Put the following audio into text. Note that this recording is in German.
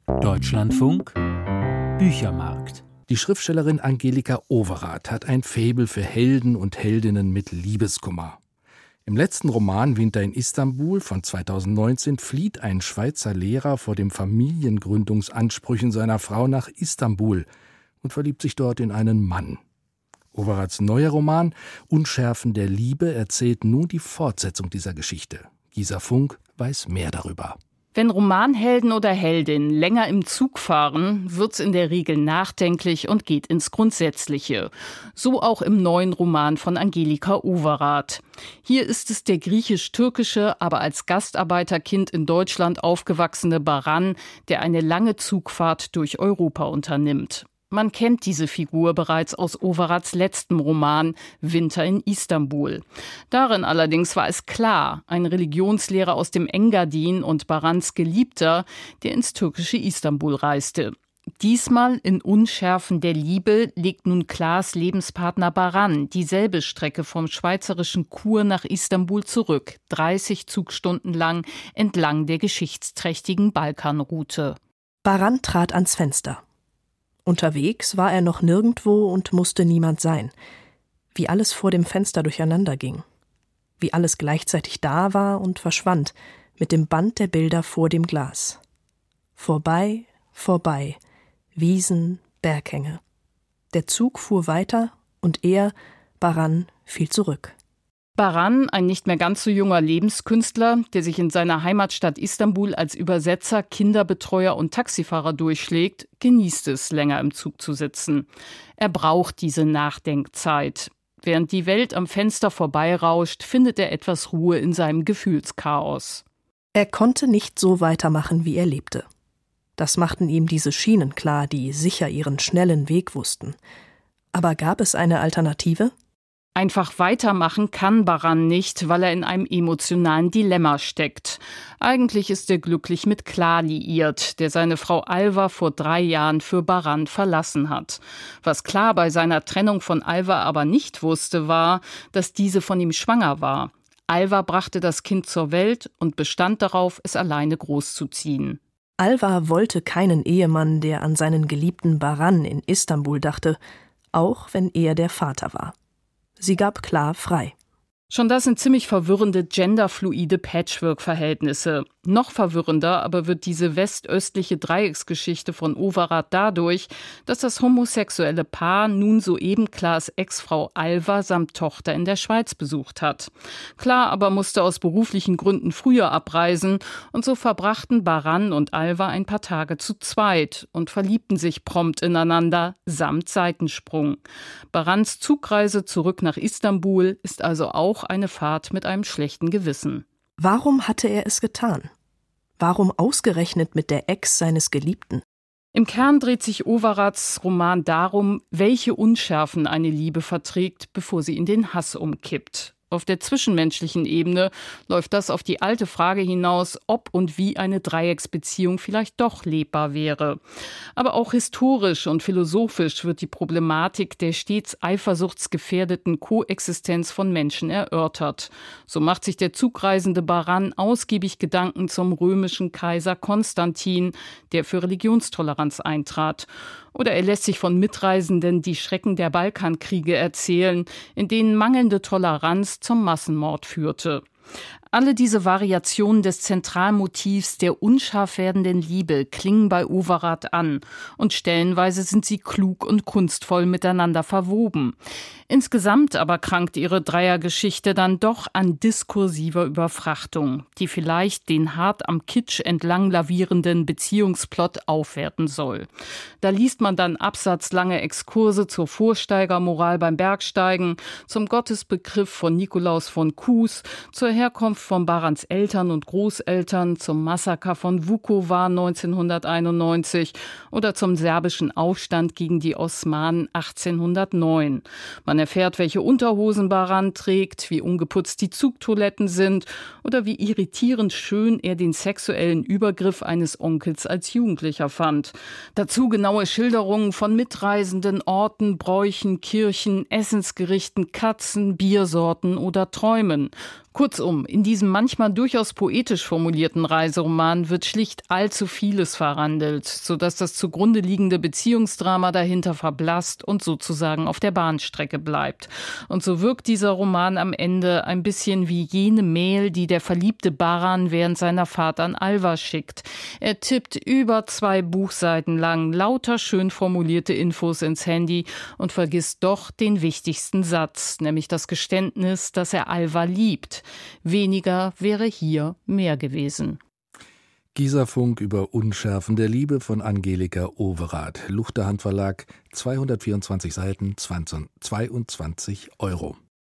Deutschlandfunk Büchermarkt. Die Schriftstellerin Angelika Overath hat ein Faible für Helden und Heldinnen mit Liebeskummer. Im letzten Roman Winter in Istanbul von 2019 flieht ein Schweizer Lehrer vor den Familiengründungsansprüchen seiner Frau nach Istanbul und verliebt sich dort in einen Mann. Overaths neuer Roman Unschärfen der Liebe erzählt nun die Fortsetzung dieser Geschichte. Gisa Funk weiß mehr darüber. Wenn Romanhelden oder Heldinnen länger im Zug fahren, wird's in der Regel nachdenklich und geht ins Grundsätzliche. So auch im neuen Roman von Angelika Overath. Hier ist es der griechisch-türkische, aber als Gastarbeiterkind in Deutschland aufgewachsene Baran, der eine lange Zugfahrt durch Europa unternimmt. Man kennt diese Figur bereits aus Overaths letztem Roman Winter in Istanbul. Darin allerdings war es klar, ein Religionslehrer aus dem Engadin und Barans Geliebter, der ins türkische Istanbul reiste. Diesmal in Unschärfen der Liebe legt nun Klaas Lebenspartner Baran dieselbe Strecke vom schweizerischen Chur nach Istanbul zurück, 30 Zugstunden lang entlang der geschichtsträchtigen Balkanroute. Baran trat ans Fenster. Unterwegs war er noch nirgendwo und musste niemand sein. Wie alles vor dem Fenster durcheinander ging. Wie alles gleichzeitig da war und verschwand, mit dem Band der Bilder vor dem Glas. Vorbei, vorbei, Wiesen, Berghänge. Der Zug fuhr weiter und er, Baran, fiel zurück. Baran, ein nicht mehr ganz so junger Lebenskünstler, der sich in seiner Heimatstadt Istanbul als Übersetzer, Kinderbetreuer und Taxifahrer durchschlägt, genießt es, länger im Zug zu sitzen. Er braucht diese Nachdenkzeit. Während die Welt am Fenster vorbeirauscht, findet er etwas Ruhe in seinem Gefühlschaos. Er konnte nicht so weitermachen, wie er lebte. Das machten ihm diese Schienen klar, die sicher ihren schnellen Weg wussten. Aber gab es eine Alternative? Einfach weitermachen kann Baran nicht, weil er in einem emotionalen Dilemma steckt. Eigentlich ist er glücklich mit Kla liiert, der seine Frau Alva vor 3 Jahren für Baran verlassen hat. Was Kla bei seiner Trennung von Alva aber nicht wusste, war, dass diese von ihm schwanger war. Alva brachte das Kind zur Welt und bestand darauf, es alleine großzuziehen. Alva wollte keinen Ehemann, der an seinen geliebten Baran in Istanbul dachte, auch wenn er der Vater war. Sie gab Kla frei. Schon das sind ziemlich verwirrende genderfluide Patchwork-Verhältnisse. Noch verwirrender aber wird diese westöstliche Dreiecksgeschichte von Overath dadurch, dass das homosexuelle Paar nun soeben Klaas Ex-Frau Alva samt Tochter in der Schweiz besucht hat. Kla aber musste aus beruflichen Gründen früher abreisen und so verbrachten Baran und Alva ein paar Tage zu zweit und verliebten sich prompt ineinander, samt Seitensprung. Barans Zugreise zurück nach Istanbul ist also auch eine Fahrt mit einem schlechten Gewissen. Warum hatte er es getan? Warum ausgerechnet mit der Ex seines Geliebten? Im Kern dreht sich Overaths Roman darum, welche Unschärfen eine Liebe verträgt, bevor sie in den Hass umkippt. Auf der zwischenmenschlichen Ebene läuft das auf die alte Frage hinaus, ob und wie eine Dreiecksbeziehung vielleicht doch lebbar wäre. Aber auch historisch und philosophisch wird die Problematik der stets eifersuchtsgefährdeten Koexistenz von Menschen erörtert. So macht sich der zugreisende Baran ausgiebig Gedanken zum römischen Kaiser Konstantin, der für Religionstoleranz eintrat. Oder er lässt sich von Mitreisenden die Schrecken der Balkankriege erzählen, in denen mangelnde Toleranz zum Massenmord führte. Alle diese Variationen des Zentralmotivs der unscharf werdenden Liebe klingen bei Overath an und stellenweise sind sie klug und kunstvoll miteinander verwoben. Insgesamt aber krankt ihre Dreiergeschichte dann doch an diskursiver Überfrachtung, die vielleicht den hart am Kitsch entlang lavierenden Beziehungsplot aufwerten soll. Da liest man dann absatzlange Exkurse zur Vorsteigermoral beim Bergsteigen, zum Gottesbegriff von Nikolaus von Kues, zur Herkunft von Barans Eltern und Großeltern, zum Massaker von Vukovar 1991 oder zum serbischen Aufstand gegen die Osmanen 1809. Man erfährt, welche Unterhosen Baran trägt, wie ungeputzt die Zugtoiletten sind oder wie irritierend schön er den sexuellen Übergriff eines Onkels als Jugendlicher fand. Dazu genaue Schilderungen von mitreisenden Orten, Bräuchen, Kirchen, Essensgerichten, Katzen, Biersorten oder Träumen. Kurzum, in diesem manchmal durchaus poetisch formulierten Reiseroman wird schlicht allzu vieles verhandelt, sodass das zugrunde liegende Beziehungsdrama dahinter verblasst und sozusagen auf der Bahnstrecke bleibt. Und so wirkt dieser Roman am Ende ein bisschen wie jene Mail, die der verliebte Baran während seiner Fahrt an Alva schickt. Er tippt über 2 Buchseiten lang lauter schön formulierte Infos ins Handy und vergisst doch den wichtigsten Satz, nämlich das Geständnis, dass er Alva liebt. Weniger wäre hier mehr gewesen. Gieserfunk über Unschärfen der Liebe von Angelika Overath. Luchterhand Verlag, 224 Seiten, 22 €.